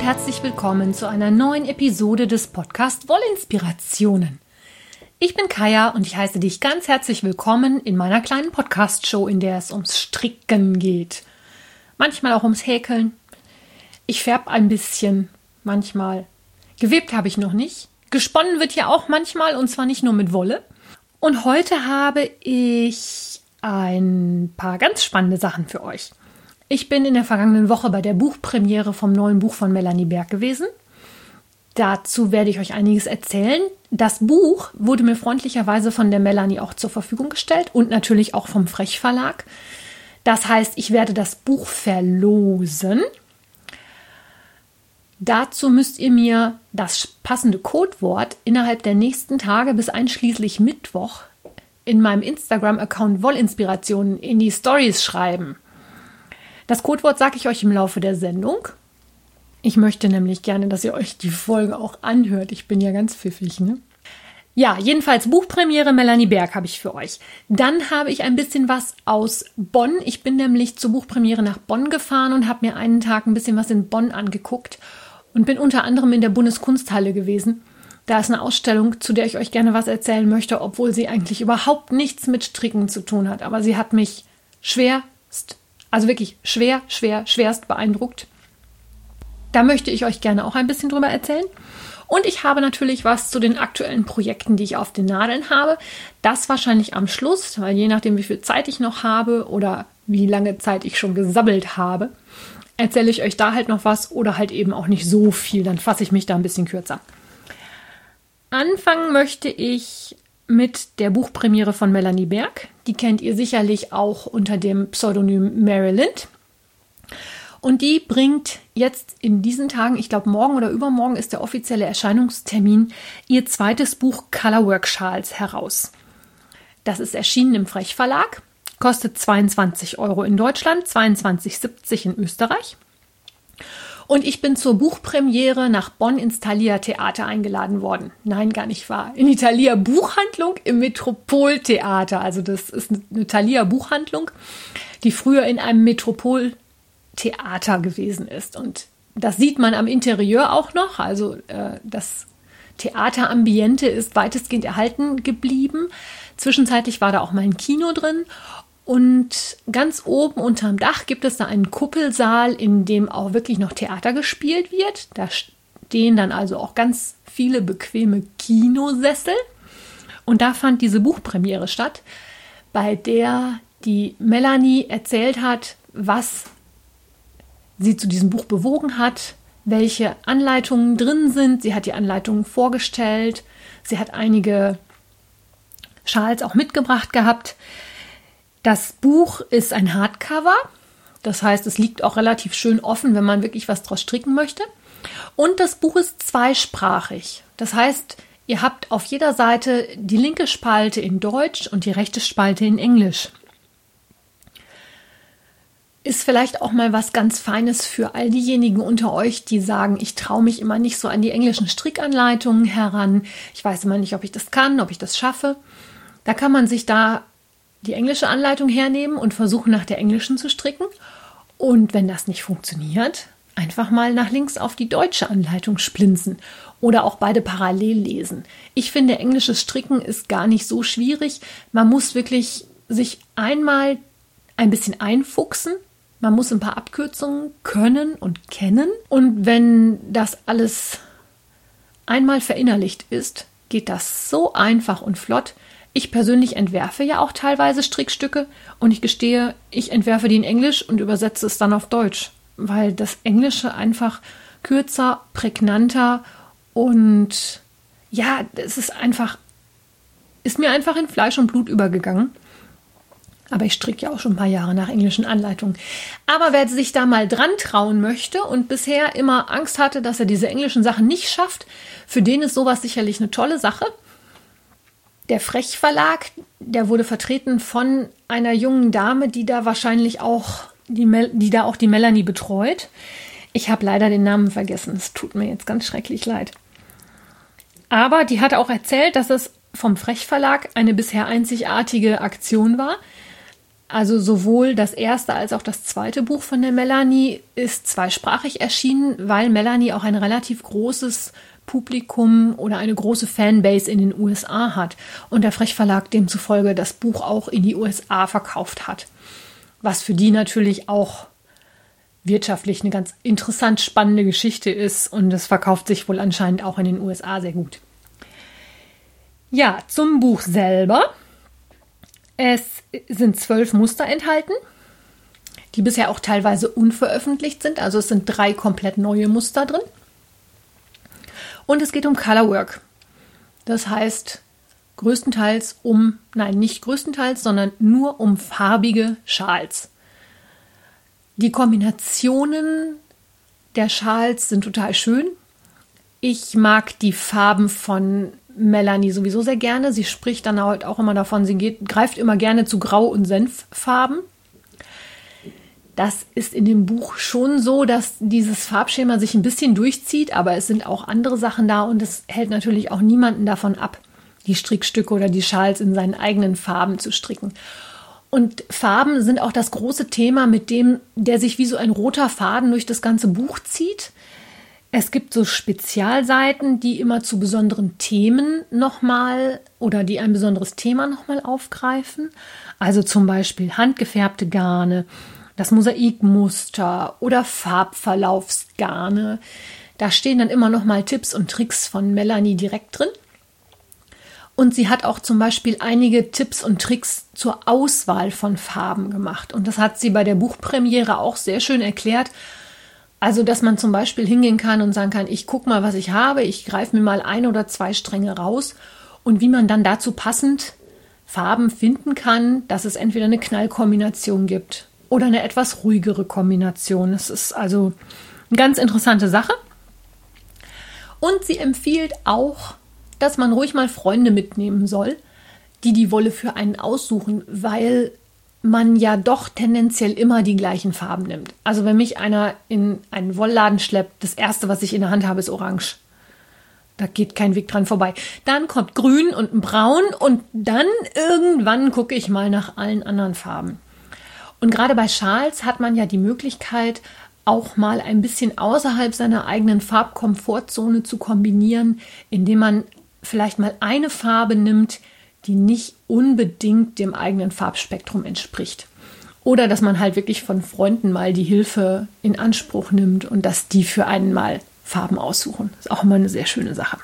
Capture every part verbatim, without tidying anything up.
herzlich willkommen zu einer neuen Episode des Podcasts Wollinspirationen. Ich bin Kaya und ich heiße dich ganz herzlich willkommen in meiner kleinen Podcast-Show, in der es ums Stricken geht. Manchmal auch ums Häkeln. Ich färbe ein bisschen, manchmal. Gewebt habe ich noch nicht. Gesponnen wird ja auch manchmal und zwar nicht nur mit Wolle. Und heute habe ich ein paar ganz spannende Sachen für euch. Ich bin in der vergangenen Woche bei der Buchpremiere vom neuen Buch von Melanie Berg gewesen. Dazu werde ich euch einiges erzählen. Das Buch wurde mir freundlicherweise von der Melanie auch zur Verfügung gestellt und natürlich auch vom Frech Verlag. Das heißt, ich werde das Buch verlosen. Dazu müsst ihr mir das passende Codewort innerhalb der nächsten Tage bis einschließlich Mittwoch in meinem Instagram-Account Wollinspirationen in die Stories schreiben. Das Codewort sage ich euch im Laufe der Sendung. Ich möchte nämlich gerne, dass ihr euch die Folge auch anhört. Ich bin ja ganz pfiffig, ne? Ja, jedenfalls Buchpremiere Melanie Berg habe ich für euch. Dann habe ich ein bisschen was aus Bonn. Ich bin nämlich zur Buchpremiere nach Bonn gefahren und habe mir einen Tag ein bisschen was in Bonn angeguckt und bin unter anderem in der Bundeskunsthalle gewesen. Da ist eine Ausstellung, zu der ich euch gerne was erzählen möchte, obwohl sie eigentlich überhaupt nichts mit Stricken zu tun hat. Aber sie hat mich schwerst Also wirklich schwer, schwer, schwerst beeindruckt. Da möchte ich euch gerne auch ein bisschen drüber erzählen. Und ich habe natürlich was zu den aktuellen Projekten, die ich auf den Nadeln habe. Das wahrscheinlich am Schluss, weil je nachdem, wie viel Zeit ich noch habe oder wie lange Zeit ich schon gesabbelt habe, erzähle ich euch da halt noch was oder halt eben auch nicht so viel. Dann fasse ich mich da ein bisschen kürzer. Anfangen möchte ich mit der Buchpremiere von Melanie Berg. Die kennt ihr sicherlich auch unter dem Pseudonym Marilyn. Und die bringt jetzt in diesen Tagen, ich glaube morgen oder übermorgen ist der offizielle Erscheinungstermin, ihr zweites Buch Colorwork Schals heraus. Das ist erschienen im Frech Verlag, kostet zweiundzwanzig Euro in Deutschland, zweiundzwanzig siebzig in Österreich. Und ich bin zur Buchpremiere nach Bonn ins Thalia Theater eingeladen worden. Nein, gar nicht wahr. In die Thalia Buchhandlung im Metropoltheater. Also das ist eine Thalia Buchhandlung, die früher in einem Metropoltheater gewesen ist. Und das sieht man am Interieur auch noch. Also äh, das Theaterambiente ist weitestgehend erhalten geblieben. Zwischenzeitlich war da auch mal ein Kino drin. Und ganz oben unterm Dach gibt es da einen Kuppelsaal, in dem auch wirklich noch Theater gespielt wird. Da stehen dann also auch ganz viele bequeme Kinosessel. Und da fand diese Buchpremiere statt, bei der die Melanie erzählt hat, was sie zu diesem Buch bewogen hat, welche Anleitungen drin sind. Sie hat die Anleitungen vorgestellt. Sie hat einige Schals auch mitgebracht gehabt. Das Buch ist ein Hardcover, das heißt, es liegt auch relativ schön offen, wenn man wirklich was draus stricken möchte. Und das Buch ist zweisprachig, das heißt, ihr habt auf jeder Seite die linke Spalte in Deutsch und die rechte Spalte in Englisch. Ist vielleicht auch mal was ganz Feines für all diejenigen unter euch, die sagen, ich traue mich immer nicht so an die englischen Strickanleitungen heran. Ich weiß immer nicht, ob ich das kann, ob ich das schaffe. Da kann man sich da die englische Anleitung hernehmen und versuchen, nach der englischen zu stricken. Und wenn das nicht funktioniert, einfach mal nach links auf die deutsche Anleitung splinzen oder auch beide parallel lesen. Ich finde, englisches Stricken ist gar nicht so schwierig. Man muss wirklich sich einmal ein bisschen einfuchsen. Man muss ein paar Abkürzungen können und kennen. Und wenn das alles einmal verinnerlicht ist, geht das so einfach und flott. Ich persönlich entwerfe ja auch teilweise Strickstücke und ich gestehe, ich entwerfe die in Englisch und übersetze es dann auf Deutsch, weil das Englische einfach kürzer, prägnanter und ja, es ist einfach, ist mir einfach in Fleisch und Blut übergegangen. Aber ich stricke ja auch schon ein paar Jahre nach englischen Anleitungen. Aber wer sich da mal dran trauen möchte und bisher immer Angst hatte, dass er diese englischen Sachen nicht schafft, für den ist sowas sicherlich eine tolle Sache. Der Frech Verlag, der wurde vertreten von einer jungen Dame, die da wahrscheinlich auch die, Mel- die da auch die Melanie betreut. Ich habe leider den Namen vergessen. Es tut mir jetzt ganz schrecklich leid. Aber die hat auch erzählt, dass es vom Frech Verlag eine bisher einzigartige Aktion war. Also sowohl das erste als auch das zweite Buch von der Melanie ist zweisprachig erschienen, weil Melanie auch ein relativ großes Publikum oder eine große Fanbase in den U S A hat und der Frech-Verlag demzufolge das Buch auch in die U S A verkauft hat. Was für die natürlich auch wirtschaftlich eine ganz interessant spannende Geschichte ist und es verkauft sich wohl anscheinend auch in den U S A sehr gut. Ja, zum Buch selber. Es sind zwölf Muster enthalten, die bisher auch teilweise unveröffentlicht sind. Also es sind drei komplett neue Muster drin. Und es geht um Colorwork. Das heißt größtenteils um, nein, nicht größtenteils, sondern nur um farbige Schals. Die Kombinationen der Schals sind total schön. Ich mag die Farben von Melanie sowieso sehr gerne. Sie spricht dann halt auch immer davon, sie geht, greift immer gerne zu Grau- und Senffarben. Das ist in dem Buch schon so, dass dieses Farbschema sich ein bisschen durchzieht, aber es sind auch andere Sachen da und es hält natürlich auch niemanden davon ab, die Strickstücke oder die Schals in seinen eigenen Farben zu stricken. Und Farben sind auch das große Thema, mit dem, der sich wie so ein roter Faden durch das ganze Buch zieht. Es gibt so Spezialseiten, die immer zu besonderen Themen nochmal oder die ein besonderes Thema nochmal aufgreifen. Also zum Beispiel handgefärbte Garne, das Mosaikmuster oder Farbverlaufsgarne. Da stehen dann immer noch mal Tipps und Tricks von Melanie direkt drin. Und sie hat auch zum Beispiel einige Tipps und Tricks zur Auswahl von Farben gemacht. Und das hat sie bei der Buchpremiere auch sehr schön erklärt. Also, dass man zum Beispiel hingehen kann und sagen kann, ich gucke mal, was ich habe, ich greife mir mal ein oder zwei Stränge raus. Und wie man dann dazu passend Farben finden kann, dass es entweder eine Knallkombination gibt oder eine etwas ruhigere Kombination. Das ist also eine ganz interessante Sache. Und sie empfiehlt auch, dass man ruhig mal Freunde mitnehmen soll, die die Wolle für einen aussuchen, weil man ja doch tendenziell immer die gleichen Farben nimmt. Also wenn mich einer in einen Wollladen schleppt, das Erste, was ich in der Hand habe, ist Orange. Da geht kein Weg dran vorbei. Dann kommt Grün und ein Braun und dann irgendwann gucke ich mal nach allen anderen Farben. Und gerade bei Schals hat man ja die Möglichkeit, auch mal ein bisschen außerhalb seiner eigenen Farbkomfortzone zu kombinieren, indem man vielleicht mal eine Farbe nimmt, die nicht unbedingt dem eigenen Farbspektrum entspricht. Oder dass man halt wirklich von Freunden mal die Hilfe in Anspruch nimmt und dass die für einen mal Farben aussuchen. Das ist auch immer eine sehr schöne Sache.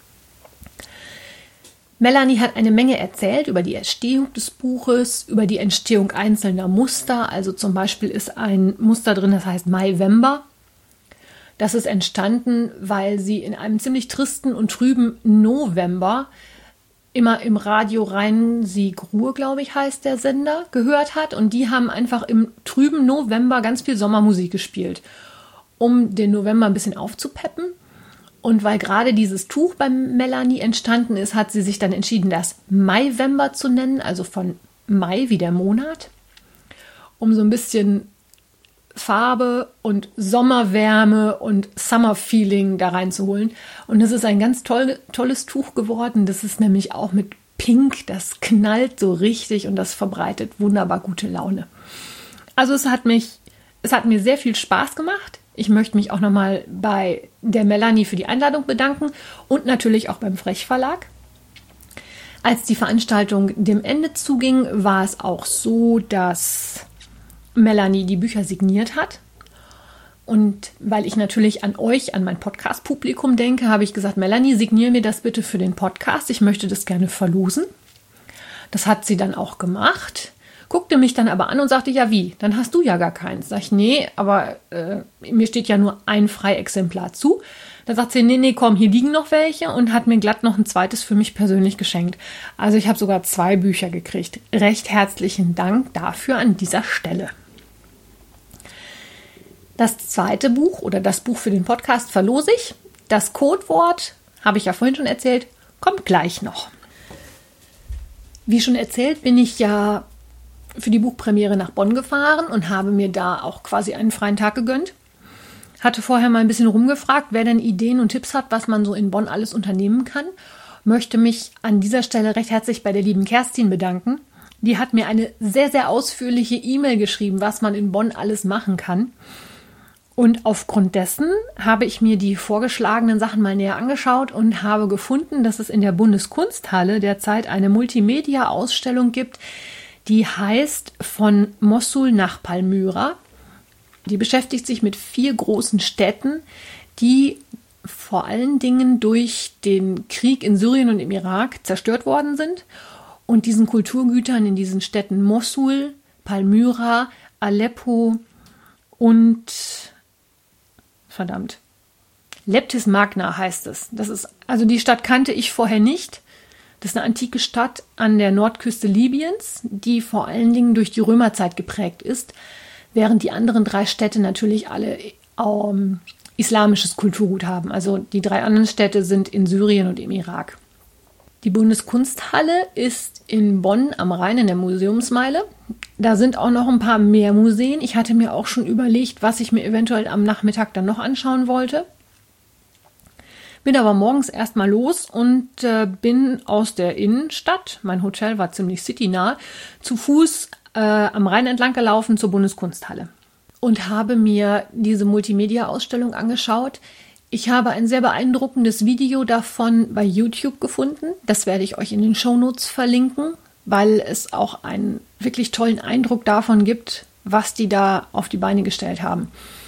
Melanie hat eine Menge erzählt über die Entstehung des Buches, über die Entstehung einzelner Muster. Also zum Beispiel ist ein Muster drin, das heißt Maivember. Das ist entstanden, weil sie in einem ziemlich tristen und trüben November immer im Radio Rhein-Sieg-Ruhr, glaube ich, heißt der Sender, gehört hat. Und die haben einfach im trüben November ganz viel Sommermusik gespielt, um den November ein bisschen aufzupeppen. Und weil gerade dieses Tuch bei Melanie entstanden ist, hat sie sich dann entschieden, das Maivember zu nennen, also von Mai wie der Monat, um so ein bisschen Farbe und Sommerwärme und Summer-Feeling da reinzuholen. Und das ist ein ganz toll, tolles Tuch geworden. Das ist nämlich auch mit Pink, das knallt so richtig und das verbreitet wunderbar gute Laune. Also es hat mich, es hat mir sehr viel Spaß gemacht. Ich möchte mich auch nochmal bei der Melanie für die Einladung bedanken und natürlich auch beim Frech-Verlag. Als die Veranstaltung dem Ende zuging, war es auch so, dass Melanie die Bücher signiert hat. Und weil ich natürlich an euch, an mein Podcast-Publikum denke, habe ich gesagt, Melanie, signier mir das bitte für den Podcast. Ich möchte das gerne verlosen. Das hat sie dann auch gemacht. Guckte mich dann aber an und sagte, ja wie, dann hast du ja gar keins. Sag ich, nee, aber äh, mir steht ja nur ein Freiexemplar zu. Da sagt sie, nee, nee, komm, hier liegen noch welche und hat mir glatt noch ein zweites für mich persönlich geschenkt. Also ich habe sogar zwei Bücher gekriegt. Recht herzlichen Dank dafür an dieser Stelle. Das zweite Buch oder das Buch für den Podcast verlose ich. Das Codewort, habe ich ja vorhin schon erzählt, kommt gleich noch. Wie schon erzählt, bin ich ja für die Buchpremiere nach Bonn gefahren und habe mir da auch quasi einen freien Tag gegönnt. Hatte vorher mal ein bisschen rumgefragt, wer denn Ideen und Tipps hat, was man so in Bonn alles unternehmen kann. Möchte mich an dieser Stelle recht herzlich bei der lieben Kerstin bedanken, Die hat mir eine sehr, sehr ausführliche E-Mail geschrieben, was man in Bonn alles machen kann. Und aufgrund dessen habe ich mir die vorgeschlagenen Sachen mal näher angeschaut und habe gefunden, dass es in der Bundeskunsthalle derzeit eine Multimedia-Ausstellung gibt, die heißt Von Mossul nach Palmyra. Die beschäftigt sich mit vier großen Städten, die vor allen Dingen durch den Krieg in Syrien und im Irak zerstört worden sind und diesen Kulturgütern in diesen Städten Mossul, Palmyra, Aleppo und verdammt, Leptis Magna heißt es. Das ist, also die Stadt kannte ich vorher nicht. Das ist eine antike Stadt an der Nordküste Libyens, die vor allen Dingen durch die Römerzeit geprägt ist, während die anderen drei Städte natürlich alle ähm, islamisches Kulturgut haben. Also die drei anderen Städte sind in Syrien und im Irak. Die Bundeskunsthalle ist in Bonn am Rhein in der Museumsmeile. Da sind auch noch ein paar mehr Museen. Ich hatte mir auch schon überlegt, was ich mir eventuell am Nachmittag dann noch anschauen wollte. Bin aber morgens erstmal los und äh, bin aus der Innenstadt, mein Hotel war ziemlich citynah, zu Fuß äh, am Rhein entlang gelaufen zur Bundeskunsthalle und habe mir diese Multimedia-Ausstellung angeschaut. Ich habe ein sehr beeindruckendes Video davon bei YouTube gefunden. Das werde ich euch in den Shownotes verlinken, weil es auch einen wirklich tollen Eindruck davon gibt, was die da auf die Beine gestellt haben.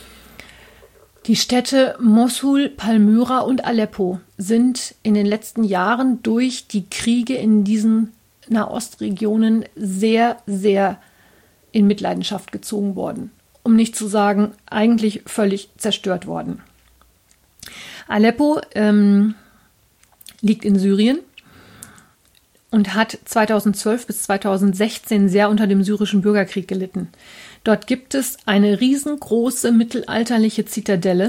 Die Städte Mossul, Palmyra und Aleppo sind in den letzten Jahren durch die Kriege in diesen Nahostregionen sehr, sehr in Mitleidenschaft gezogen worden. Um nicht zu sagen, eigentlich völlig zerstört worden. Aleppo ähm, liegt in Syrien und hat zweitausendzwölf bis zweitausendsechzehn sehr unter dem syrischen Bürgerkrieg gelitten. Dort gibt es eine riesengroße mittelalterliche Zitadelle.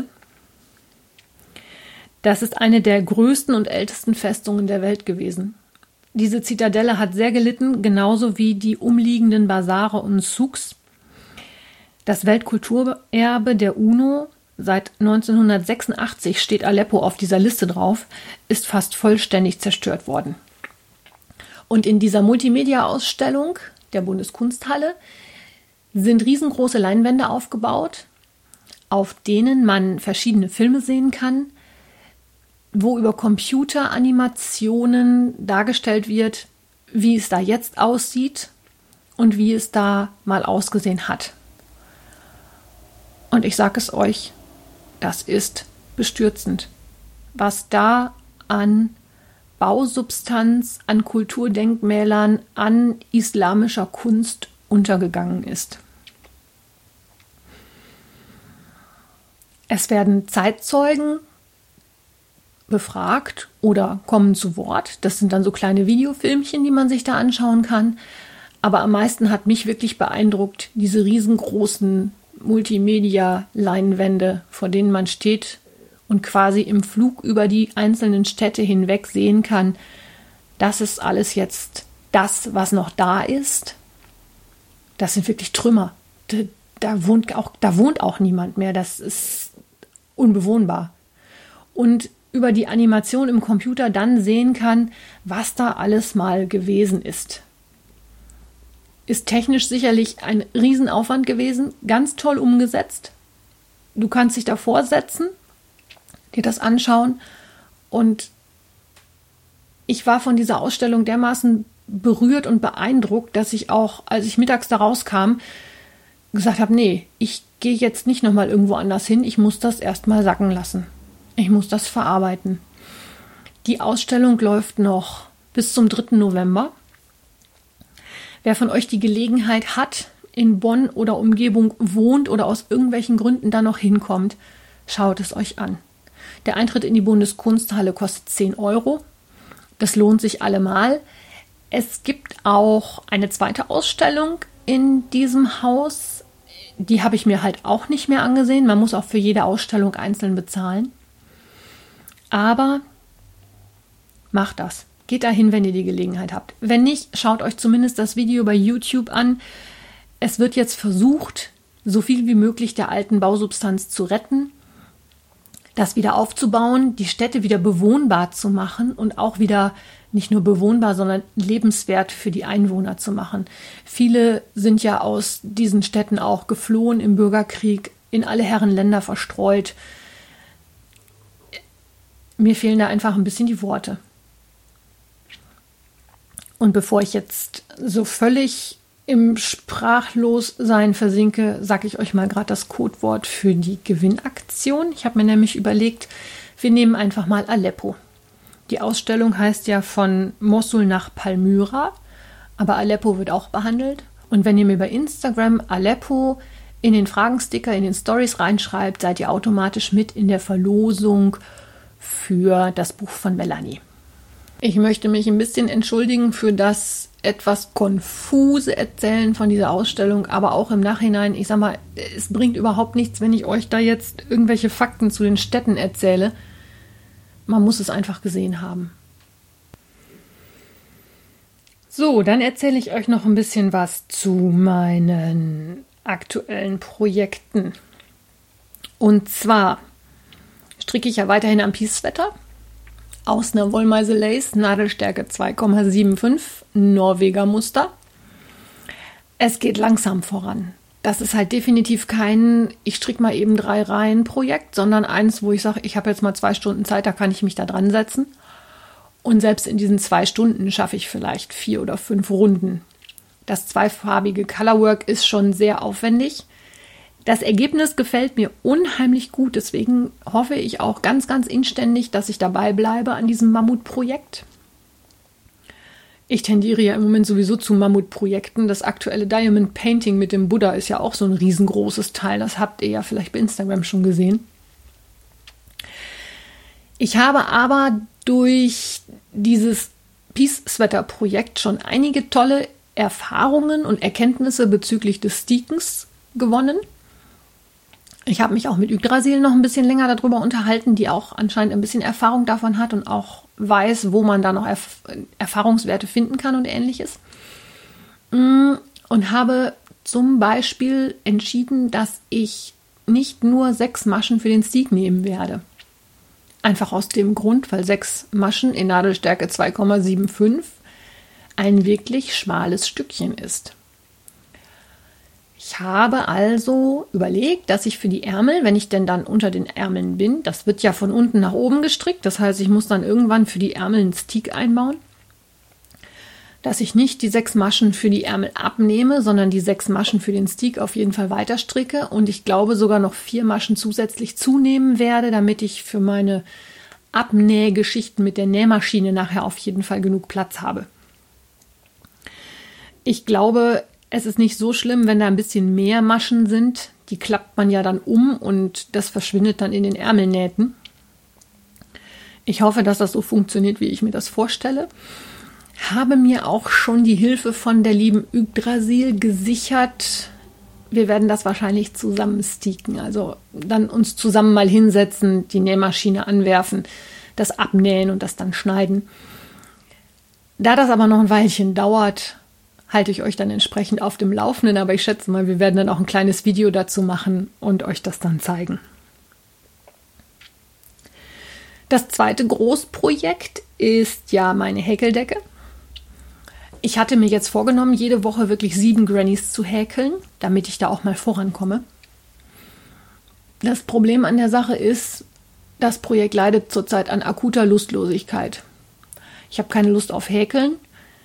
Das ist eine der größten und ältesten Festungen der Welt gewesen. Diese Zitadelle hat sehr gelitten, genauso wie die umliegenden Basare und Souks. Das Weltkulturerbe der UNO, seit neunzehnhundertsechsundachtzig steht Aleppo auf dieser Liste drauf, ist fast vollständig zerstört worden. Und in dieser Multimedia-Ausstellung der Bundeskunsthalle sind riesengroße Leinwände aufgebaut, auf denen man verschiedene Filme sehen kann, wo über Computeranimationen dargestellt wird, wie es da jetzt aussieht und wie es da mal ausgesehen hat. Und ich sage es euch, das ist bestürzend, was da an Bausubstanz, an Kulturdenkmälern, an islamischer Kunst untergegangen ist. Es werden Zeitzeugen befragt oder kommen zu Wort. Das sind dann so kleine Videofilmchen, die man sich da anschauen kann. Aber am meisten hat mich wirklich beeindruckt, diese riesengroßen Multimedia-Leinwände, vor denen man steht und quasi im Flug über die einzelnen Städte hinweg sehen kann, das ist alles jetzt das, was noch da ist. Das sind wirklich Trümmer. Da, da, wohnt auch, da wohnt auch niemand mehr. Das ist unbewohnbar. Und über die Animation im Computer dann sehen kann, was da alles mal gewesen ist. Ist technisch sicherlich ein Riesenaufwand gewesen, ganz toll umgesetzt. Du kannst dich davor setzen, dir das anschauen und ich war von dieser Ausstellung dermaßen berührt und beeindruckt, dass ich auch, als ich mittags da rauskam, gesagt habe, nee, ich gehe jetzt nicht nochmal irgendwo anders hin, ich muss das erstmal sacken lassen. Ich muss das verarbeiten. Die Ausstellung läuft noch bis zum dritten November. Wer von euch die Gelegenheit hat, in Bonn oder Umgebung wohnt oder aus irgendwelchen Gründen da noch hinkommt, schaut es euch an. Der Eintritt in die Bundeskunsthalle kostet zehn Euro. Das lohnt sich allemal. Es gibt auch eine zweite Ausstellung in diesem Haus. Die habe ich mir halt auch nicht mehr angesehen. Man muss auch für jede Ausstellung einzeln bezahlen. Aber macht das. Geht dahin, wenn ihr die Gelegenheit habt. Wenn nicht, schaut euch zumindest das Video bei YouTube an. Es wird jetzt versucht, so viel wie möglich der alten Bausubstanz zu retten, das wieder aufzubauen, die Städte wieder bewohnbar zu machen und auch wieder nicht nur bewohnbar, sondern lebenswert für die Einwohner zu machen. Viele sind ja aus diesen Städten auch geflohen im Bürgerkrieg, in alle Herren Länder verstreut. Mir fehlen da einfach ein bisschen die Worte. Und bevor ich jetzt so völlig im Sprachlossein versinke, sage ich euch mal gerade das Codewort für die Gewinnaktion. Ich habe mir nämlich überlegt, wir nehmen einfach mal Aleppo. Die Ausstellung heißt ja von Mossul nach Palmyra, aber Aleppo wird auch behandelt. Und wenn ihr mir bei Instagram Aleppo in den Fragensticker, in den Stories reinschreibt, seid ihr automatisch mit in der Verlosung für das Buch von Melanie. Ich möchte mich ein bisschen entschuldigen für das etwas konfuse Erzählen von dieser Ausstellung, aber auch im Nachhinein, ich sag mal, es bringt überhaupt nichts, wenn ich euch da jetzt irgendwelche Fakten zu den Städten erzähle. Man muss es einfach gesehen haben. So, dann erzähle ich euch noch ein bisschen was zu meinen aktuellen Projekten. Und zwar stricke ich ja weiterhin am Peace-Sweater aus einer Wollmeise Lace, Nadelstärke zwei Komma fünfundsiebzig, Norweger Muster. Es geht langsam voran. Das ist halt definitiv kein, ich stricke mal eben drei Reihen Projekt, sondern eins, wo ich sage, ich habe jetzt mal zwei Stunden Zeit, da kann ich mich da dran setzen. Und selbst in diesen zwei Stunden schaffe ich vielleicht vier oder fünf Runden. Das zweifarbige Colorwork ist schon sehr aufwendig. Das Ergebnis gefällt mir unheimlich gut, deswegen hoffe ich auch ganz, ganz inständig, dass ich dabei bleibe an diesem Mammutprojekt. Ich tendiere ja im Moment sowieso zu Mammutprojekten. Das aktuelle Diamond Painting mit dem Buddha ist ja auch so ein riesengroßes Teil. Das habt ihr ja vielleicht bei Instagram schon gesehen. Ich habe aber durch dieses Peace-Sweater-Projekt schon einige tolle Erfahrungen und Erkenntnisse bezüglich des Stickens gewonnen. Ich habe mich auch mit Yggdrasil noch ein bisschen länger darüber unterhalten, die auch anscheinend ein bisschen Erfahrung davon hat und auch weiß, wo man da noch Erf- Erfahrungswerte finden kann und ähnliches. Und habe zum Beispiel entschieden, dass ich nicht nur sechs Maschen für den Stick nehmen werde. Einfach aus dem Grund, weil sechs Maschen in Nadelstärke zwei Komma fünfundsiebzig ein wirklich schmales Stückchen ist. Ich habe also überlegt, dass ich für die Ärmel, wenn ich denn dann unter den Ärmeln bin, das wird ja von unten nach oben gestrickt, das heißt, ich muss dann irgendwann für die Ärmel einen Stick einbauen, dass ich nicht die sechs Maschen für die Ärmel abnehme, sondern die sechs Maschen für den Stick auf jeden Fall weiter stricke und ich glaube sogar noch vier Maschen zusätzlich zunehmen werde, damit ich für meine Abnähgeschichten mit der Nähmaschine nachher auf jeden Fall genug Platz habe. Ich glaube, es ist nicht so schlimm, wenn da ein bisschen mehr Maschen sind. Die klappt man ja dann um und das verschwindet dann in den Ärmelnähten. Ich hoffe, dass das so funktioniert, wie ich mir das vorstelle. Habe mir auch schon die Hilfe von der lieben Yggdrasil gesichert. Wir werden das wahrscheinlich zusammen sticken. Also dann uns zusammen mal hinsetzen, die Nähmaschine anwerfen, das abnähen und das dann schneiden. Da das aber noch ein Weilchen dauert, halte ich euch dann entsprechend auf dem Laufenden, aber ich schätze mal, wir werden dann auch ein kleines Video dazu machen und euch das dann zeigen. Das zweite Großprojekt ist ja meine Häkeldecke. Ich hatte mir jetzt vorgenommen, jede Woche wirklich sieben Grannies zu häkeln, damit ich da auch mal vorankomme. Das Problem an der Sache ist, das Projekt leidet zurzeit an akuter Lustlosigkeit. Ich habe keine Lust auf Häkeln.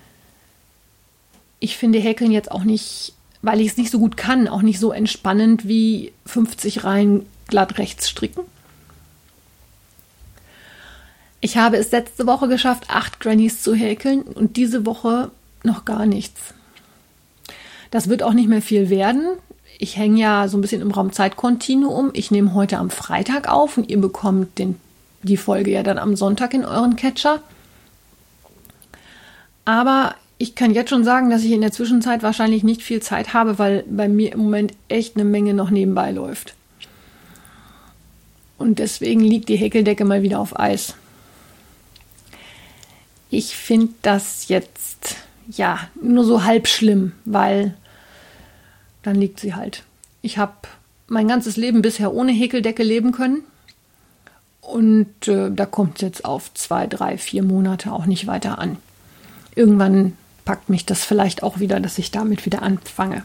Ich finde Häkeln jetzt auch nicht, weil ich es nicht so gut kann, auch nicht so entspannend wie fünfzig Reihen glatt rechts stricken. Ich habe es letzte Woche geschafft, acht Grannies zu häkeln und diese Woche noch gar nichts. Das wird auch nicht mehr viel werden. Ich hänge ja so ein bisschen im Raum-Zeit-Kontinuum. Ich nehme heute am Freitag auf und ihr bekommt den, die Folge ja dann am Sonntag in euren Catcher. Aber ich kann jetzt schon sagen, dass ich in der Zwischenzeit wahrscheinlich nicht viel Zeit habe, weil bei mir im Moment echt eine Menge noch nebenbei läuft. Und deswegen liegt die Häkeldecke mal wieder auf Eis. Ich finde das jetzt ja nur so halb schlimm, weil dann liegt sie halt. Ich habe mein ganzes Leben bisher ohne Häkeldecke leben können Und äh, da kommt es jetzt auf zwei, drei, vier Monate auch nicht weiter an. Irgendwann packt mich das vielleicht auch wieder, dass ich damit wieder anfange.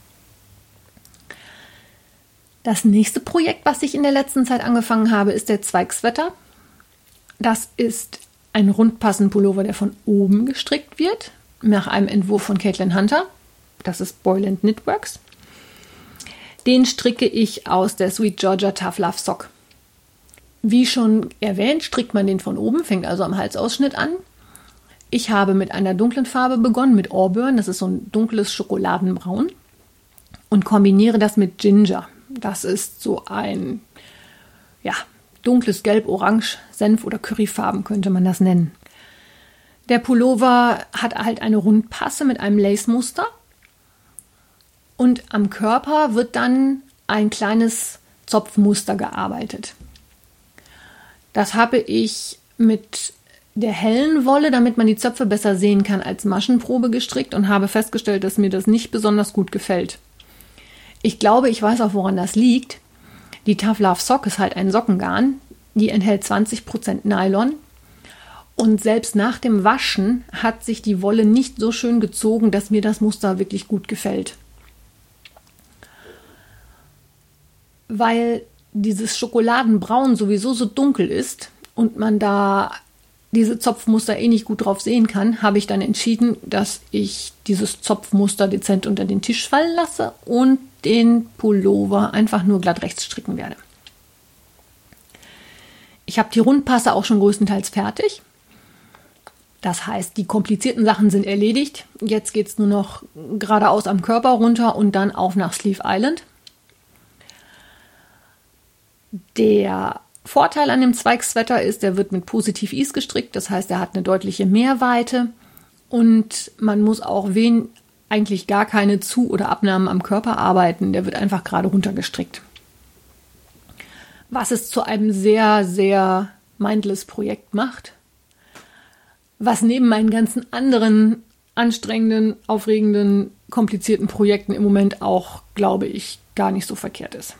Das nächste Projekt, was ich in der letzten Zeit angefangen habe, ist der Zweigswetter. Das ist ein Rundpassen-Pullover, der von oben gestrickt wird, nach einem Entwurf von Caitlin Hunter. Das ist Boyland Knitworks. Den stricke ich aus der Sweet Georgia Tough Love Sock. Wie schon erwähnt, strickt man den von oben, fängt also am Halsausschnitt an. Ich habe mit einer dunklen Farbe begonnen, mit Auburn, das ist so ein dunkles Schokoladenbraun, und kombiniere das mit Ginger. Das ist so ein, ja, dunkles Gelb, Orange, Senf- oder Curryfarben könnte man das nennen. Der Pullover hat halt eine Rundpasse mit einem Lace-Muster. Und am Körper wird dann ein kleines Zopfmuster gearbeitet. Das habe ich mit der hellen Wolle, damit man die Zöpfe besser sehen kann, als Maschenprobe gestrickt und habe festgestellt, dass mir das nicht besonders gut gefällt. Ich glaube, ich weiß auch, woran das liegt. Die Tough Love Sock ist halt ein Sockengarn. Die enthält zwanzig Prozent Nylon. Und selbst nach dem Waschen hat sich die Wolle nicht so schön gezogen, dass mir das Muster wirklich gut gefällt. Weil dieses Schokoladenbraun sowieso so dunkel ist und man da diese Zopfmuster eh nicht gut drauf sehen kann, habe ich dann entschieden, dass ich dieses Zopfmuster dezent unter den Tisch fallen lasse und den Pullover einfach nur glatt rechts stricken werde. Ich habe die Rundpasse auch schon größtenteils fertig. Das heißt, die komplizierten Sachen sind erledigt. Jetzt geht es nur noch geradeaus am Körper runter und dann auf nach Sleeve Island. Der Vorteil an dem Zweigswetter ist, er wird mit Positiv Ease gestrickt. Das heißt, er hat eine deutliche Mehrweite und man muss auch wen eigentlich gar keine Zu- oder Abnahmen am Körper arbeiten. Der wird einfach gerade runtergestrickt. Was es zu einem sehr, sehr mindless Projekt macht. Was neben meinen ganzen anderen anstrengenden, aufregenden, komplizierten Projekten im Moment auch, glaube ich, gar nicht so verkehrt ist.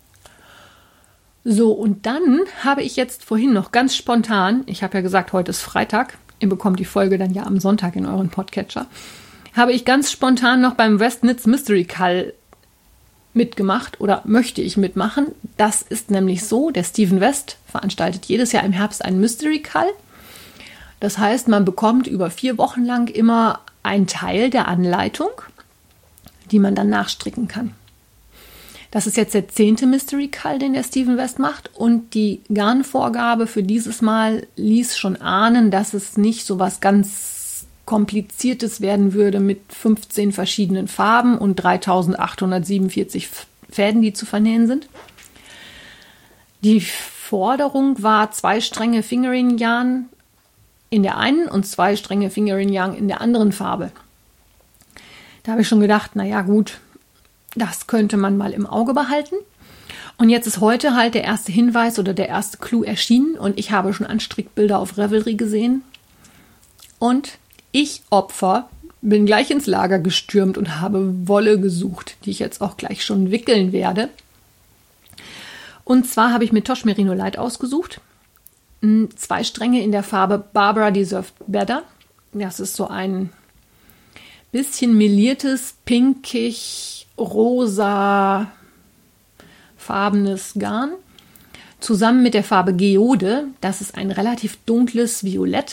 So, und dann habe ich jetzt vorhin noch ganz spontan, ich habe ja gesagt, heute ist Freitag, ihr bekommt die Folge dann ja am Sonntag in euren Podcatcher, habe ich ganz spontan noch beim West Knits Mystery Call mitgemacht oder möchte ich mitmachen. Das ist nämlich so, der Stephen West veranstaltet jedes Jahr im Herbst einen Mystery Call. Das heißt, man bekommt über vier Wochen lang immer einen Teil der Anleitung, die man dann nachstricken kann. Das ist jetzt der zehnte Mystery Call, den der Stephen West macht. Und die Garnvorgabe für dieses Mal ließ schon ahnen, dass es nicht so was ganz Kompliziertes werden würde mit fünfzehn verschiedenen Farben und dreitausendachthundertsiebenundvierzig Fäden, die zu vernähen sind. Die Forderung war zwei Stränge Fingering-Yarn in der einen und zwei Stränge Fingering-Yarn in der anderen Farbe. Da habe ich schon gedacht, naja gut, das könnte man mal im Auge behalten. Und jetzt ist heute halt der erste Hinweis oder der erste Clou erschienen und ich habe schon Anstrickbilder auf Ravelry gesehen. Und ich, Opfer, bin gleich ins Lager gestürmt und habe Wolle gesucht, die ich jetzt auch gleich schon wickeln werde. Und zwar habe ich mir Tosh Merino Light ausgesucht. Zwei Stränge in der Farbe Barbara Deserved Better. Das ist so ein bisschen meliertes, pinkig, rosa farbenes Garn. Zusammen mit der Farbe Geode. Das ist ein relativ dunkles Violett.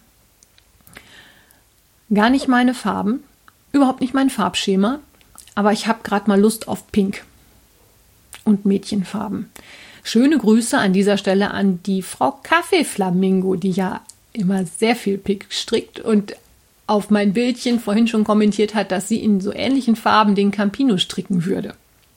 Gar nicht meine Farben, überhaupt nicht mein Farbschema, aber ich habe gerade mal Lust auf Pink und Mädchenfarben. Schöne Grüße an dieser Stelle an die Frau Kaffeeflamingo, die ja immer sehr viel Pink strickt und auf mein Bildchen vorhin schon kommentiert hat, dass sie in so ähnlichen Farben den Campino stricken würde.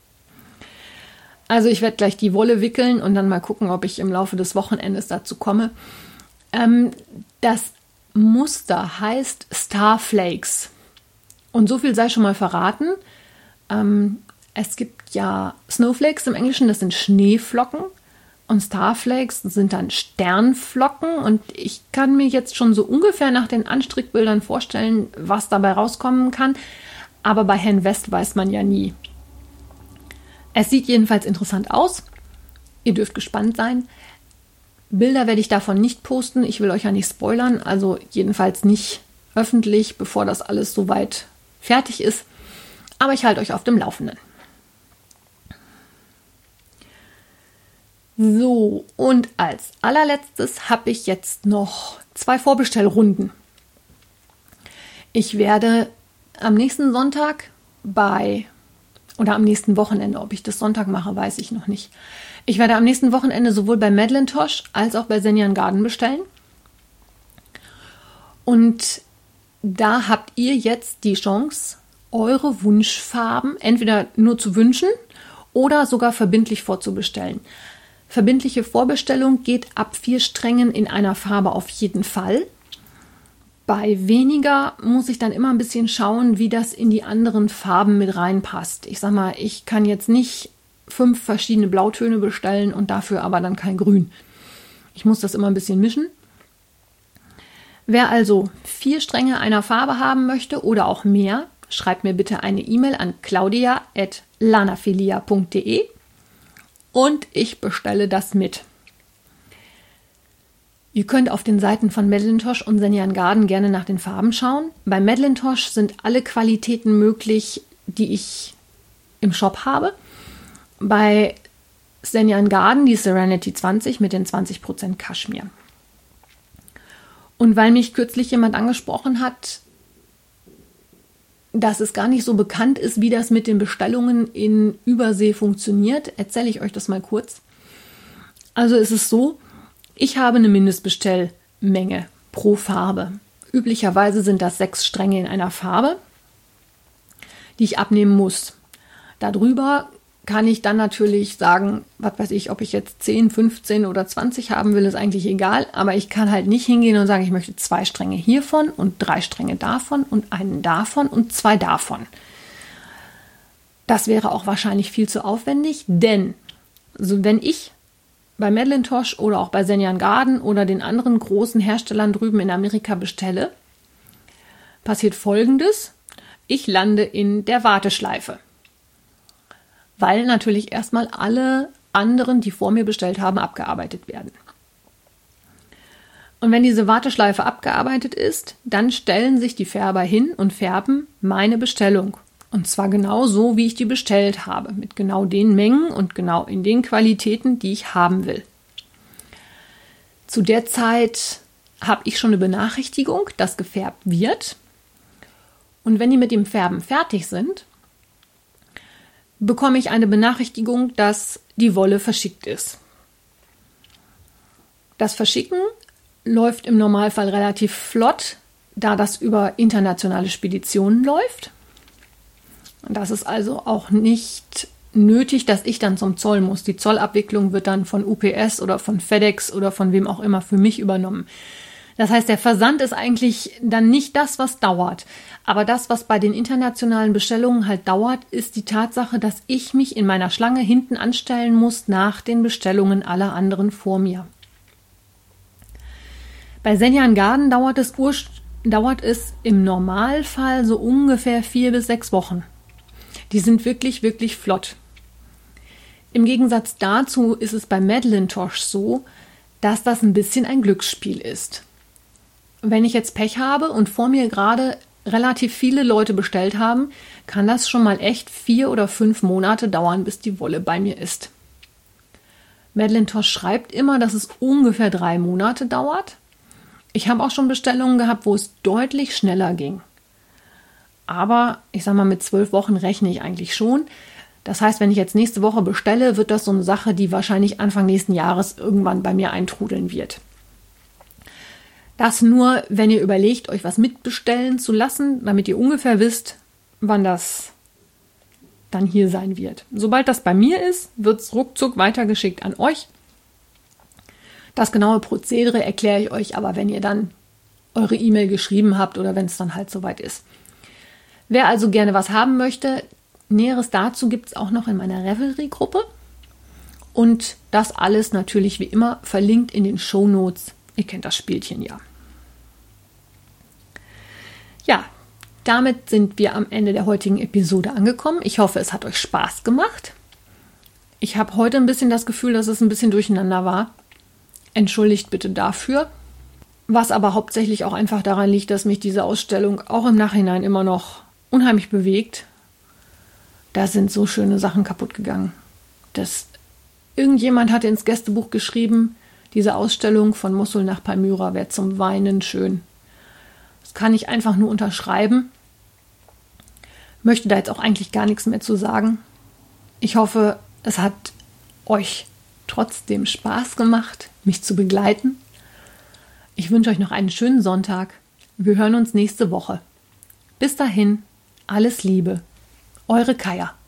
Also ich werde gleich die Wolle wickeln und dann mal gucken, ob ich im Laufe des Wochenendes dazu komme. Ähm, das Muster heißt Starflakes. Und so viel sei schon mal verraten. Ähm, es gibt ja Snowflakes im Englischen, das sind Schneeflocken. Und Starflakes sind dann Sternflocken. Und ich kann mir jetzt schon so ungefähr nach den Anstrickbildern vorstellen, was dabei rauskommen kann. Aber bei Herrn West weiß man ja nie. Es sieht jedenfalls interessant aus. Ihr dürft gespannt sein. Bilder werde ich davon nicht posten. Ich will euch ja nicht spoilern, also jedenfalls nicht öffentlich, bevor das alles soweit fertig ist. Aber ich halte euch auf dem Laufenden. So, und als allerletztes habe ich jetzt noch zwei Vorbestellrunden. Ich werde am nächsten Sonntag bei, oder am nächsten Wochenende, ob ich das Sonntag mache, weiß ich noch nicht. Ich werde am nächsten Wochenende sowohl bei Madeleine Tosh als auch bei Senjan Garden bestellen. Und da habt ihr jetzt die Chance, eure Wunschfarben entweder nur zu wünschen oder sogar verbindlich vorzubestellen. Verbindliche Vorbestellung geht ab vier Strängen in einer Farbe auf jeden Fall. Bei weniger muss ich dann immer ein bisschen schauen, wie das in die anderen Farben mit reinpasst. Ich sag mal, ich kann jetzt nicht fünf verschiedene Blautöne bestellen und dafür aber dann kein Grün. Ich muss das immer ein bisschen mischen. Wer also vier Stränge einer Farbe haben möchte oder auch mehr, schreibt mir bitte eine E-Mail an claudia at lanafilia punkt de und ich bestelle das mit. Ihr könnt auf den Seiten von Madeleine Tosh und Senjan Garden gerne nach den Farben schauen. Bei Madeleine Tosh sind alle Qualitäten möglich, die ich im Shop habe. Bei Senjan Garden die Serenity zwanzig mit den zwanzig Prozent Kaschmir. Und weil mich kürzlich jemand angesprochen hat, dass es gar nicht so bekannt ist, wie das mit den Bestellungen in Übersee funktioniert, erzähle ich euch das mal kurz. Also es ist so, ich habe eine Mindestbestellmenge pro Farbe. Üblicherweise sind das sechs Stränge in einer Farbe, die ich abnehmen muss. Darüber kann ich dann natürlich sagen, was weiß ich, ob ich jetzt zehn, fünfzehn oder zwanzig haben will, ist eigentlich egal. Aber ich kann halt nicht hingehen und sagen, ich möchte zwei Stränge hiervon und drei Stränge davon und einen davon und zwei davon. Das wäre auch wahrscheinlich viel zu aufwendig, denn also wenn ich bei Madeleine Tosh oder auch bei Senjan Garden oder den anderen großen Herstellern drüben in Amerika bestelle, passiert Folgendes. Ich lande in der Warteschleife. Weil natürlich erstmal alle anderen, die vor mir bestellt haben, abgearbeitet werden. Und wenn diese Warteschleife abgearbeitet ist, dann stellen sich die Färber hin und färben meine Bestellung. Und zwar genau so, wie ich die bestellt habe, mit genau den Mengen und genau in den Qualitäten, die ich haben will. Zu der Zeit habe ich schon eine Benachrichtigung, dass gefärbt wird. Und wenn die mit dem Färben fertig sind, bekomme ich eine Benachrichtigung, dass die Wolle verschickt ist. Das Verschicken läuft im Normalfall relativ flott, da das über internationale Speditionen läuft. Das ist also auch nicht nötig, dass ich dann zum Zoll muss. Die Zollabwicklung wird dann von U P S oder von FedEx oder von wem auch immer für mich übernommen. Das heißt, der Versand ist eigentlich dann nicht das, was dauert. Aber das, was bei den internationalen Bestellungen halt dauert, ist die Tatsache, dass ich mich in meiner Schlange hinten anstellen muss nach den Bestellungen aller anderen vor mir. Bei Senjan Garden dauert es, dauert es im Normalfall so ungefähr vier bis sechs Wochen. Die sind wirklich, wirklich flott. Im Gegensatz dazu ist es bei Madeleine Tosh so, dass das ein bisschen ein Glücksspiel ist. Wenn ich jetzt Pech habe und vor mir gerade relativ viele Leute bestellt haben, kann das schon mal echt vier oder fünf Monate dauern, bis die Wolle bei mir ist. Madeleine Tosh schreibt immer, dass es ungefähr drei Monate dauert. Ich habe auch schon Bestellungen gehabt, wo es deutlich schneller ging. Aber ich sag mal, mit zwölf Wochen rechne ich eigentlich schon. Das heißt, wenn ich jetzt nächste Woche bestelle, wird das so eine Sache, die wahrscheinlich Anfang nächsten Jahres irgendwann bei mir eintrudeln wird. Das nur, wenn ihr überlegt, euch was mitbestellen zu lassen, damit ihr ungefähr wisst, wann das dann hier sein wird. Sobald das bei mir ist, wird es ruckzuck weitergeschickt an euch. Das genaue Prozedere erkläre ich euch aber, wenn ihr dann eure E-Mail geschrieben habt oder wenn es dann halt soweit ist. Wer also gerne was haben möchte, Näheres dazu gibt es auch noch in meiner Revelry-Gruppe. Und das alles natürlich wie immer verlinkt in den Shownotes. Ihr kennt das Spielchen ja. Ja, damit sind wir am Ende der heutigen Episode angekommen. Ich hoffe, es hat euch Spaß gemacht. Ich habe heute ein bisschen das Gefühl, dass es ein bisschen durcheinander war. Entschuldigt bitte dafür. Was aber hauptsächlich auch einfach daran liegt, dass mich diese Ausstellung auch im Nachhinein immer noch unheimlich bewegt. Da sind so schöne Sachen kaputt gegangen. Das, irgendjemand hat ins Gästebuch geschrieben, diese Ausstellung von Mosul nach Palmyra wäre zum Weinen schön. Das kann ich einfach nur unterschreiben. Möchte da jetzt auch eigentlich gar nichts mehr zu sagen. Ich hoffe, es hat euch trotzdem Spaß gemacht, mich zu begleiten. Ich wünsche euch noch einen schönen Sonntag. Wir hören uns nächste Woche. Bis dahin, alles Liebe. Eure Kaya.